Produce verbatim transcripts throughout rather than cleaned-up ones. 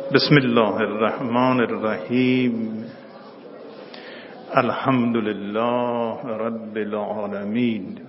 بسم الله الرحمن الرحیم. الحمد لله رب العالمین.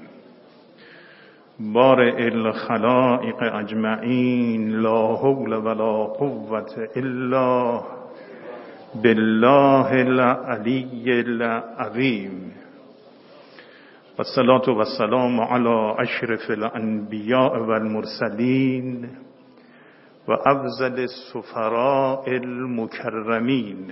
بارئ الخلائق اجمعین. لا حول ولا قوة الا بالله العلی العظیم. والصلاة والسلام على اشرف الانبیاء والمرسلین و افضل السفراء المکرمین.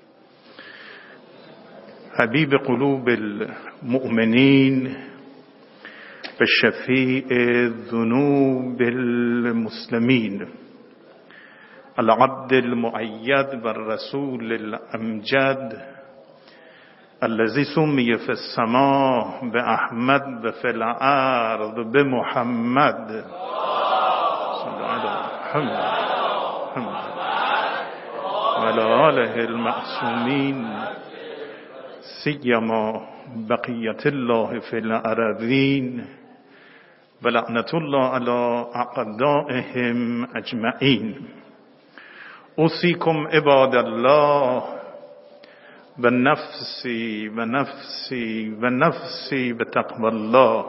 حبیب قلوب المؤمنین و شفیع ذنوب المسلمین، العبد المؤید و الرسول الامجد الذي سمي في السماء بأحمد و في الأرض بمحمد. صلى على محمد وعلى آله المعصومين، سيما بقية الله في الأراضين، ولعنة الله على أعدائهم أجمعين. أوصيكم عباد الله ونفسي ونفسي ونفسي بتقوى الله،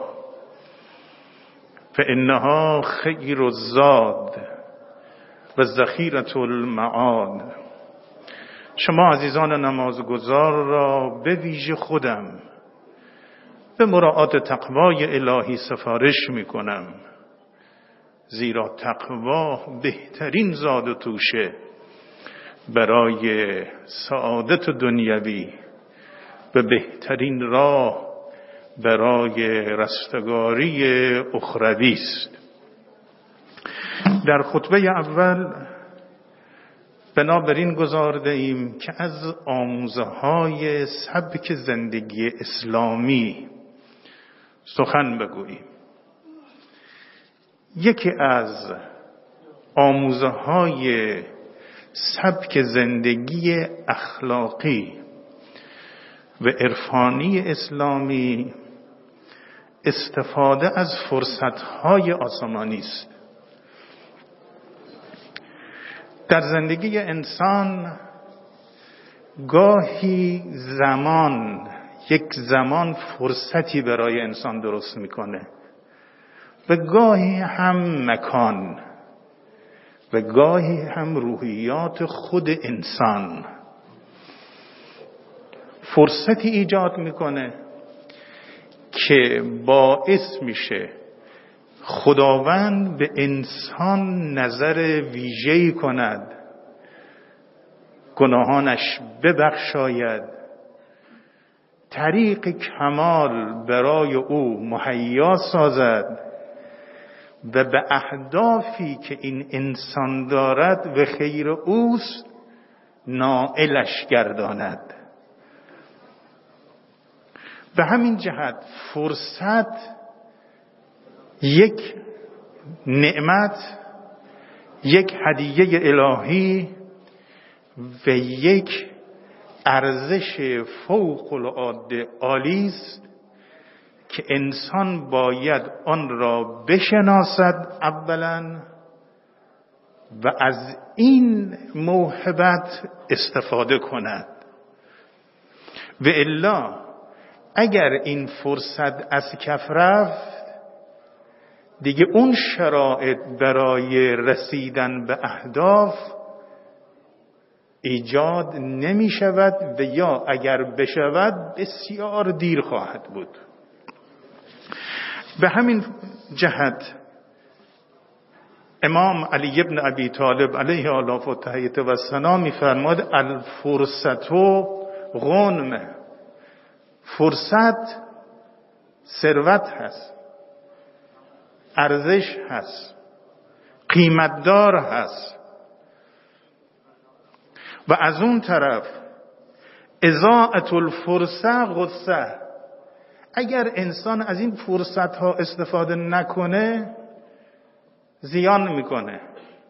فإنها خير الزاد و ذخیرة المعاد. شما عزیزان نمازگزار را به ویژه خودم به مراعات تقوای الهی سفارش می کنم، زیرا تقوا بهترین زاد و توشه برای سعادت دنیوی و بهترین راه برای رستگاری اخروی است. در خطبه اول بنابراین گزارده ایم که از آموزه های سبک زندگی اسلامی سخن بگوییم. یکی از آموزه های سبک زندگی اخلاقی و عرفانی اسلامی استفاده از فرصت‌های آسمانی است. در زندگی انسان گاهی زمان یک زمان فرصتی برای انسان درست میکنه و گاهی هم مکان و گاهی هم روحیات خود انسان فرصتی ایجاد میکنه که باعث میشه خداوند به انسان نظر ویژه‌ای کند، گناهانش ببخشاید، طریق کمال برای او مهیا سازد و به اهدافی که این انسان دارد و خیر اوست نائلش گرداند. به همین جهت فرصت یک نعمت، یک هدیه الهی و یک ارزش فوق العاده عالی است که انسان باید آن را بشناسد اولا و از این موهبت استفاده کند. و الا اگر این فرصت از کف رفت، دیگه اون شرایط برای رسیدن به اهداف ایجاد نمی شود و یا اگر بشود بسیار دیر خواهد بود. به همین جهت امام علی ابن ابی طالب علیه آلاف و تحییت و سلام می فرماد الفرصت و غنم. فرصت ثروت هست، ارزش هست، قیمتدار هست. و از اون طرف اضاعت الفرصه غصه. اگر انسان از این فرصت ها استفاده نکنه زیان میکنه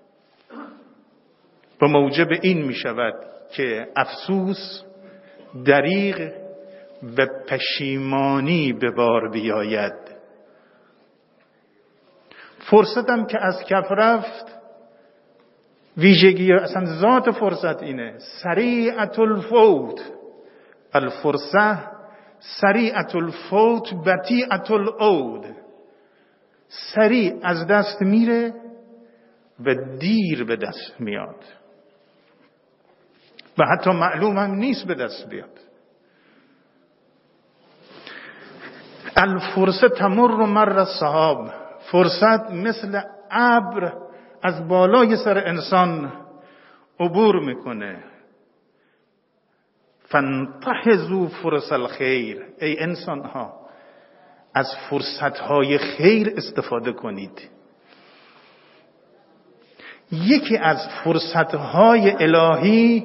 و موجب این میشود که افسوس، دریغ و پشیمانی به بار بیاید. فرصتم که از کف رفت ویژگی اصلا ذات فرصت اینه، سریعت الفوت. الفرصه سریعت الفوت بطیعت العود. سریع از دست میره و دیر به دست میاد و حتی معلوم هم نیست به دست بیاد. الفرصه تمر مر السحاب. فرصت مثل ابر از بالای سر انسان عبور میکنه. فانتهزوا فرص الخیر. ای انسان ها، از فرصت های خیر استفاده کنید. یکی از فرصت های الهی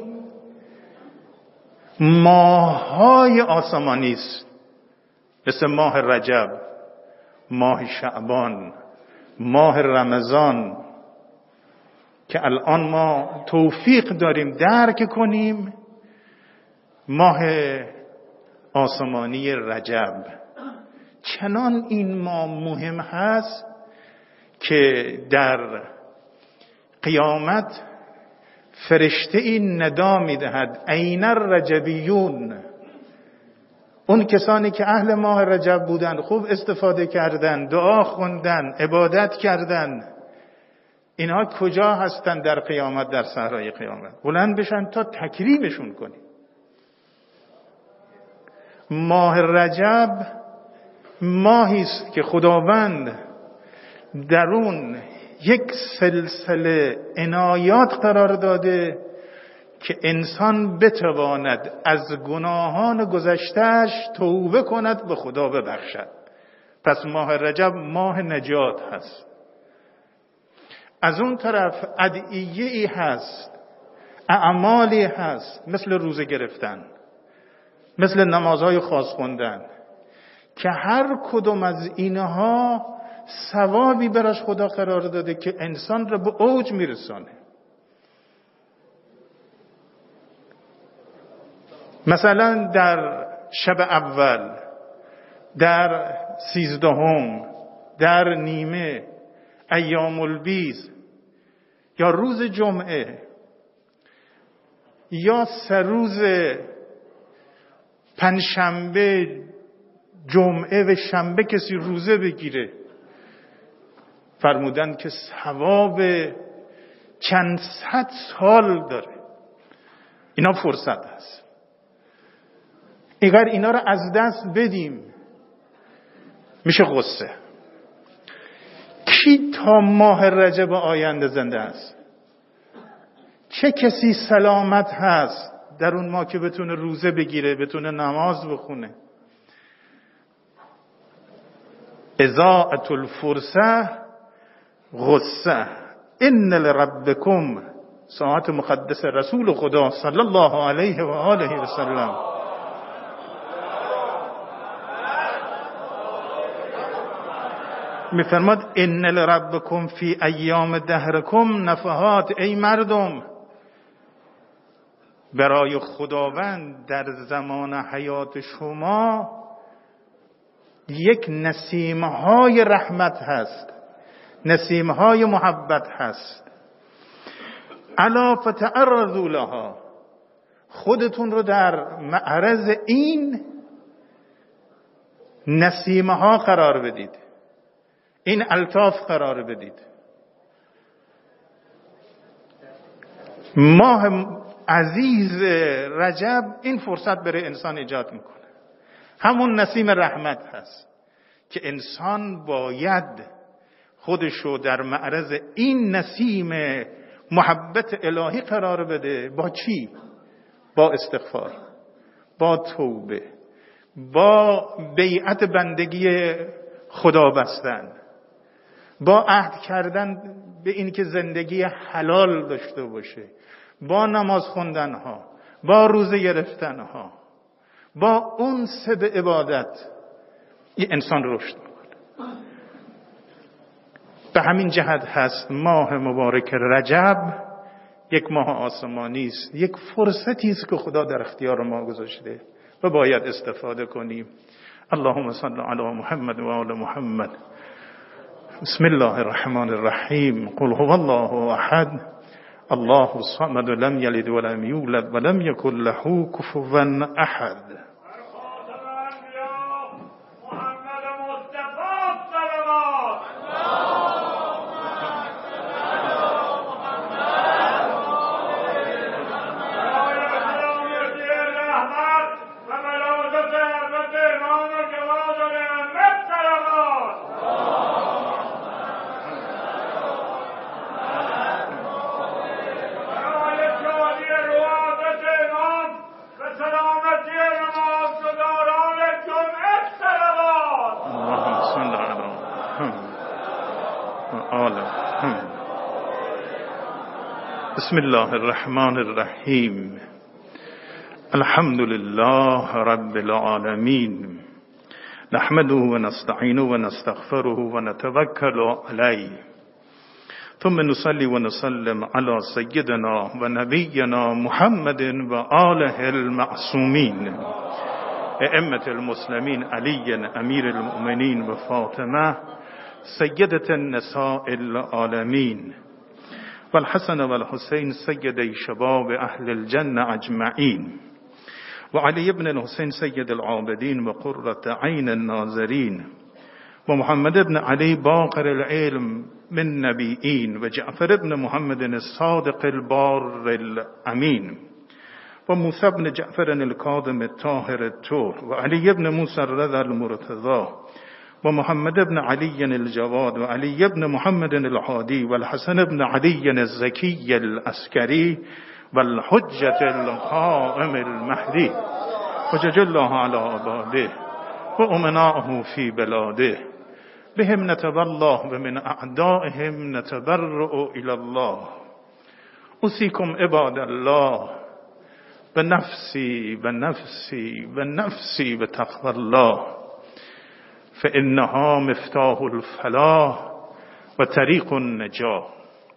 ماه‌های آسمانی است، مثل ماه رجب، ماه شعبان، ماه رمضان، که الان ما توفیق داریم درک کنیم. ماه آسمانی رجب چنان این ماه مهم هست که در قیامت فرشته این ندا میدهد این الرجبیون. اون کسانی که اهل ماه رجب بودن، خوب استفاده کردن، دعا خوندن، عبادت کردن، اینها کجا هستن در قیامت، در صحرای قیامت؟ بلند بشن تا تکریمشون کنیم. ماه رجب ماهی است که خداوند در اون یک سلسله عنایات قرار داده که انسان بتواند از گناهان گذشتهش توبه کند، به خدا ببخشد. پس ماه رجب ماه نجات هست. از اون طرف ادعیه‌ای هست، اعمالی هست، مثل روزه گرفتن، مثل نمازهای خاص خوندن، که هر کدوم از اینها ثوابی براش خدا قرار داده که انسان را به اوج میرسانه. مثلا در شب اول، در سیزدهم، در نیمه، ایام البیض، یا روز جمعه، یا سه روز پنجشنبه، جمعه و شنبه کسی روزه بگیره، فرمودن که ثواب چند صد سال داره. اینا فرصت هست. اگر اینا رو از دست بدیم میشه غصه. کی تا ماه رجب آینده زنده است؟ چه کسی سلامت هست در اون ماه که بتونه روزه بگیره، بتونه نماز بخونه؟ اضاعت الفرصه غصه. ان لربکم، ساعت مقدس رسول خدا صلی الله علیه و آله و سلم، میفرماد ان لربکم فی ایام دهرکم نفحات. ای مردم، برای خداوند در زمان حیات شما یک نسیمهای رحمت هست، نسیمهای محبت هست. الا فتعرضوا لها. خودتون رو در معرض این نسیمها قرار بدید، این الطاف قرار بدید. ماه عزیز رجب این فرصت برای انسان ایجاد میکنه. همون نسیم رحمت هست که انسان باید خودشو در معرض این نسیم محبت الهی قرار بده. با چی؟ با استغفار، با توبه، با بیعت بندگی خدا بستن، با عهد کردن به این که زندگی حلال داشته باشه، با نماز خوندن ها، با روزه گرفتن ها، با اون سه به عبادت این انسان رشد میکنه. به همین جهت هست ماه مبارک رجب یک ماه آسمانی است، یک فرصتی است که خدا در اختیار ما گذاشته و باید استفاده کنیم. اللهم صل علی محمد و آل محمد. بسم الله الرحمن الرحیم. قل هو الله احد الله الصمد لم یلد ولم یولد ولم یکن له کفوا احد. بسم الله الرحمن الرحیم. الحمد لله رب العالمین، نحمده و نستعینه و نستغفره و نتوکل علیه، ثم نصلی و نسلم علی سیدنا و نبینا محمد و آله المعصومین، ائمة المسلمین علی امیر المؤمنین و فاطمه سیدة النساء العالمین، والحسن والحسين سيدي شباب أهل الجنة أجمعين، وعلي بن الحسين سيد العابدين وقرة عين الناظرين، ومحمد بن علي باقر العلم من نبيين، وجعفر بن محمد الصادق البار الأمين، وموسى بن جعفر الكاظم الطاهر الطور، وعلي بن موسى الرضا المرتضى، ومحمد بن علي الجواد، وعلي بن محمد الهادي، والحسن بن علي الزكي العسكري، والحجة القائم المهدي، وجج الله على عباده وأمناءه في بلاده، بهم نتولى ومن أعدائهم نتبرأ إلى الله. أوصيكم عباد الله بنفسي بنفسي بنفسي بتقوى الله، فإنها مفتاح الفلاح و طریق النجاة.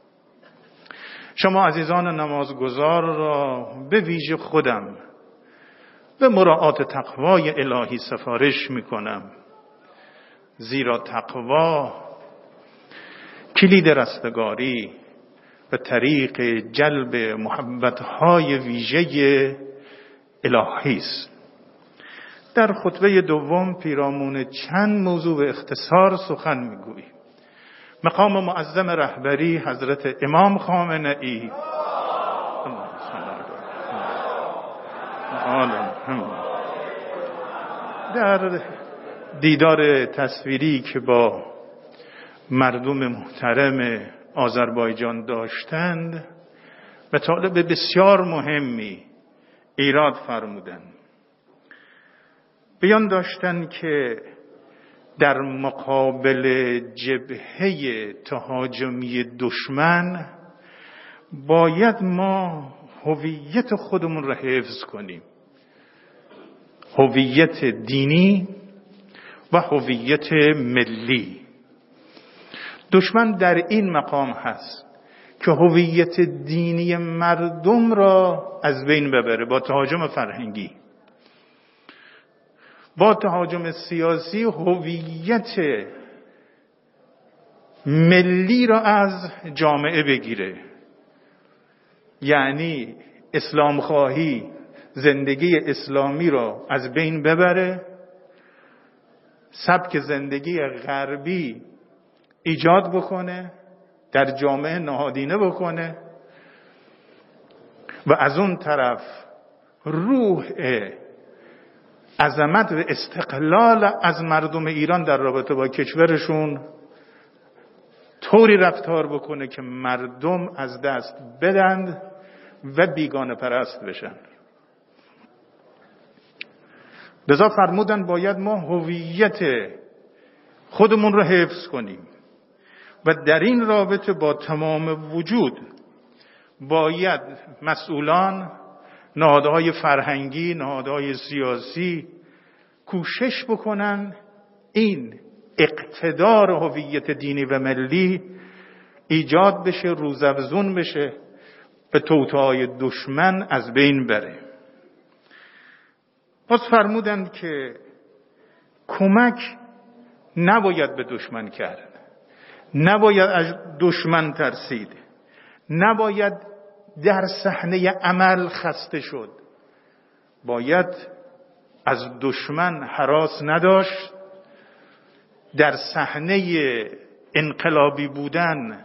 شما عزیزان نمازگزار را به ویژه خودم به مراعات تقوای الهی سفارش می کنم، زیرا تقوا کلید رستگاری و طریق جلب محبتهای ویژه الهی است. در خطبه دوم پیرامون چند موضوع به اختصار سخن میگوییم. مقام معظم رهبری حضرت امام خامنه‌ای در دیدار تصویری که با مردم محترم آذربایجان داشتند مطالب بسیار مهمی ایراد فرمودند. بیان داشتن که در مقابل جبهه تهاجمی دشمن باید ما هویت خودمون را حفظ کنیم، هویت دینی و هویت ملی. دشمن در این مقام هست که هویت دینی مردم را از بین ببره با تهاجم فرهنگی، با تهاجم سیاسی هویت ملی را از جامعه بگیره. یعنی اسلام خواهی زندگی اسلامی را از بین ببره، سبک زندگی غربی ایجاد بکنه، در جامعه نهادینه بکنه و از اون طرف روح عظمت و استقلال از مردم ایران در رابطه با کشورشون طوری رفتار بکنه که مردم از دست بدند و بیگانه پرست بشن. لذا فرمودن باید ما هویت خودمون رو حفظ کنیم و در این رابطه با تمام وجود باید مسئولان، نهادهای فرهنگی، نهادهای سیاسی کوشش بکنن این اقتدار هویت دینی و ملی ایجاد بشه، روزافزون بشه، به توطئه‌های دشمن از بین بره. باز فرمودند که کمک نباید به دشمن کرد، نباید از دشمن ترسید، نباید در صحنه عمل خسته شد. باید از دشمن هراس نداشت، در صحنه انقلابی بودن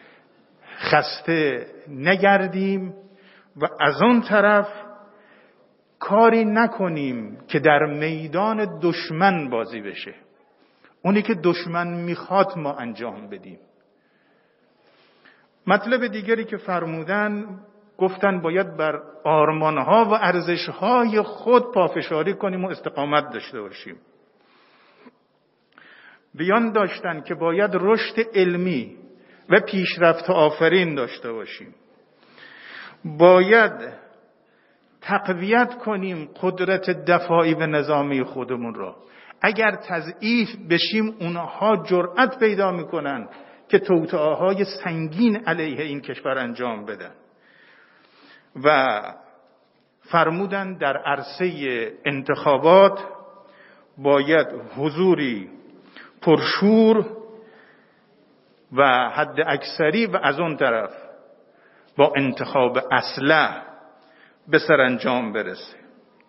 خسته نگردیم و از اون طرف کاری نکنیم که در میدان دشمن بازی بشه. اونی که دشمن میخواد ما انجام بدیم. مطلب دیگری که فرمودن، گفتن باید بر آرمانها و ارزشهای خود پافشاری کنیم و استقامت داشته باشیم. بیان داشتن که باید رشد علمی و پیشرفت آفرین داشته باشیم. باید تقویت کنیم قدرت دفاعی و نظامی خودمون را. اگر تضعیف بشیم اونها جرأت پیدا میکنن که توطئه‌های سنگین علیه این کشور انجام بدن. و فرمودن در عرصه انتخابات باید حضوری پرشور و حد اکثری و از اون طرف با انتخاب اسلحه به سرانجام برسه.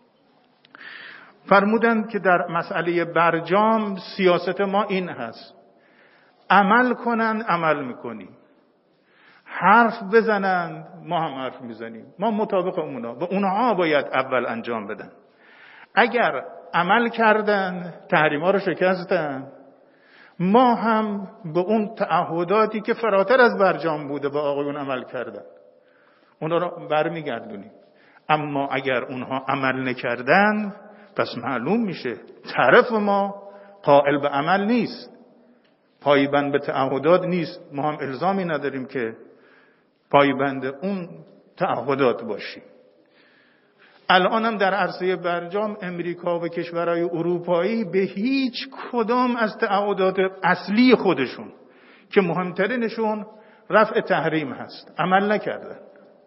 فرمودند که در مسئله برجام سیاست ما این هست: عمل کنند عمل میکنیم، حرف بزنند ما هم حرف میزنیم، ما مطابق اونا و اونها باید اول انجام بدن. اگر عمل کردن تحریما رو شکستن، ما هم به اون تعهداتی که فراتر از برجام بوده با آقایون عمل کردن اونا رو برمیگردونیم. اما اگر اونها عمل نکردن پس معلوم میشه طرف ما قائل به عمل نیست، پایبند به تعهدات نیست. ما هم الزامی نداریم که پایبند اون تعهدات باشیم. الان هم در عرصه برجام امریکا و کشورهای اروپایی به هیچ کدام از تعهدات اصلی خودشون که مهمترینشون رفع تحریم هست عمل نکردن.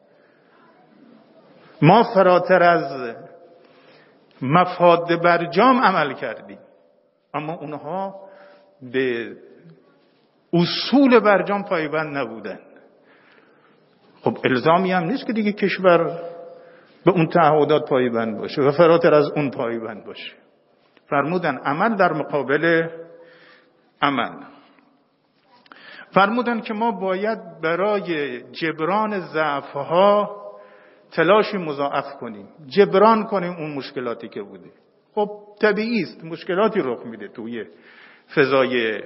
ما فراتر از مفاد برجام عمل کردیم، اما اونها به اصول برجام پایبند نبودن. خب الزامی هم نیست که دیگه کشور به اون تعهدات پایبند باشه و فراتر از اون پایبند باشه. فرمودن عمل در مقابل عمل. فرمودن که ما باید برای جبران ضعف‌ها تلاشی مضاعف کنیم، جبران کنیم اون مشکلاتی که بوده. خب طبیعی است مشکلاتی رخ میده توی فضای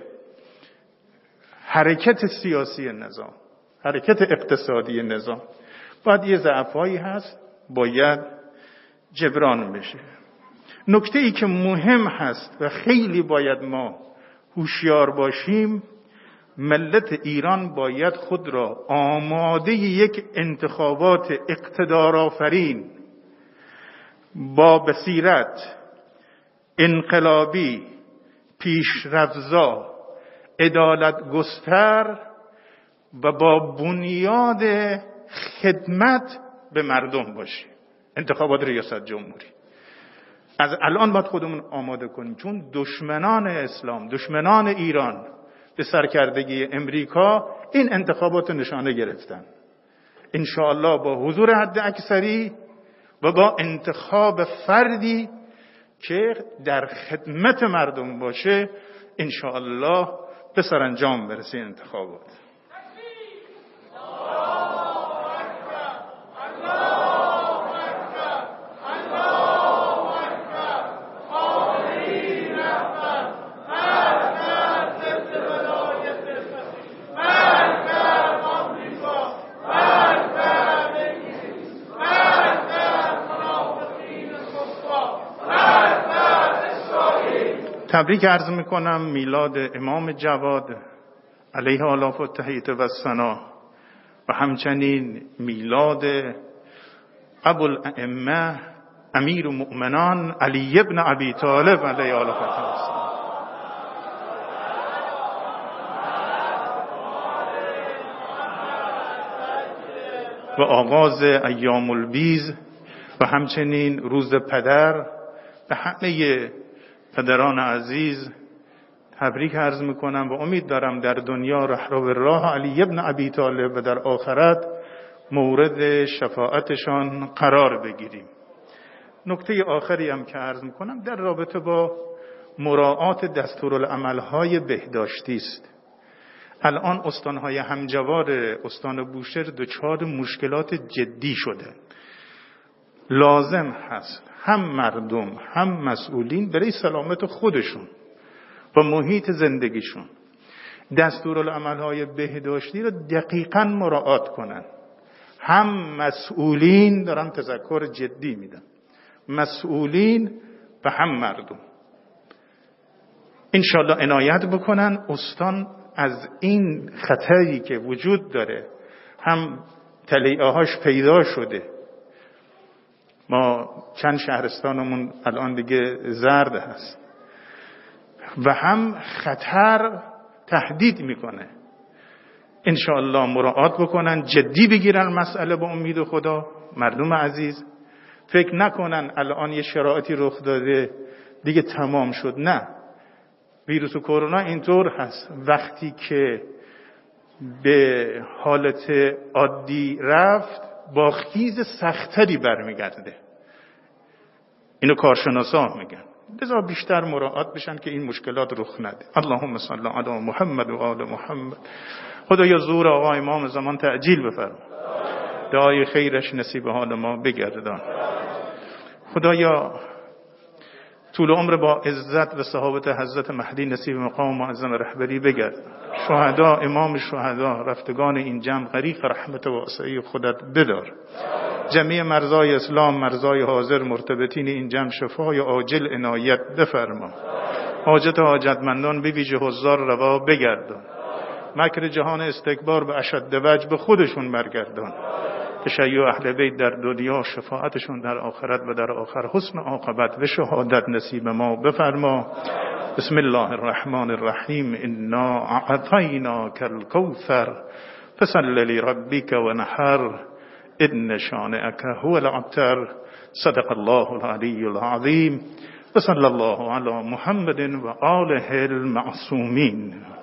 حرکت سیاسی نظام، حرکت اقتصادی نظام. باید یه ضعف‌هایی هست باید جبران بشه. نکته ای که مهم هست و خیلی باید ما هوشیار باشیم، ملت ایران باید خود را آماده یک انتخابات اقتدارآفرین با بصیرت، انقلابی، پیشرفزا، عدالت گستر و با بنیاد خدمت به مردم باشه. انتخابات ریاست جمهوری از الان باید خودمون آماده کنیم، چون دشمنان اسلام، دشمنان ایران به سرکردگی امریکا این انتخابات نشانه گرفتن. انشاءالله با حضور حد اکثری و با انتخاب فردی که در خدمت مردم باشه انشاءالله به سرانجام برسه انتخابات. تبریک عرض میکنم میلاد امام جواد علیه آلاف و تحیت و ثنا و همچنین میلاد ابوالائمه امیر المؤمنان علی ابن ابی طالب علیه آلاف و تحیت و ثنا. و آغاز ایام البیض و همچنین روز پدر به همه پدران عزیز تبریک عرض میکنم و امید دارم در دنیا رهرو راه علی ابن ابی طالب و در آخرت مورد شفاعتشان قرار بگیریم. نکته آخری هم که عرض میکنم در رابطه با مراعات دستورالعمل‌های بهداشتی است. الان استانهای همجوار استان بوشهر دچار مشکلات جدی شده. لازم هست هم مردم هم مسئولین برای سلامت خودشون و محیط زندگیشون دستورالعمل‌های بهداشتی رو دقیقاً مراعات کنن. هم مسئولین، دارم تذکر جدی میدم، مسئولین و هم مردم انشالله عنایت بکنن. استان از این خطری که وجود داره، هم تلیعه‌هاش پیدا شده، ما چند شهرستانمون الان دیگه زرد هست، و هم خطر تهدید میکنه. انشاءالله مراعات بکنن، جدی بگیرن مسئله با امید خدا. مردم عزیز فکر نکنن الان یه شرایطی رخ داده دیگه تمام شد. نه، ویروس کرونا اینطور هست، وقتی که به حالت عادی رفت با خیز سختری برمیگرده. اینو کارشناسا میگن. لذا بیشتر مراعات بشن که این مشکلات رخ نده. اللهم صل علی محمد و آل محمد. خدایا زور آقا امام زمان تعجیل بفرما، دعای خیرش نصیب حال ما بگردان. خدایا طول عمر با عزت و صحابت حضرت مهدی نصیب مقام معظم رهبری بگرد. شهدا، امام شهدا، رفتگان این جمع غریق رحمت واسعی خودت بدار. جمیع مرزای اسلام، مرزای حاضر، مرتبطین این جمع شفای عاجل عنایت بفرما. حاجت حاجتمندان به ویژه حضار روا بگردان. مکر جهان استکبار به اشد وجه به خودشون برگردان. تشیع اهل بیت در دنیا، شفاعتشون در آخرت و در آخر حسن عاقبت و شهادت نصیب ما بفرما. بسم الله الرحمن الرحیم. انا اعطیناک الکوثر فصل لربک ونحر ان شانئک هو الابتر. صدق الله العلی العظیم و صلی الله علی محمد و آله المعصومین.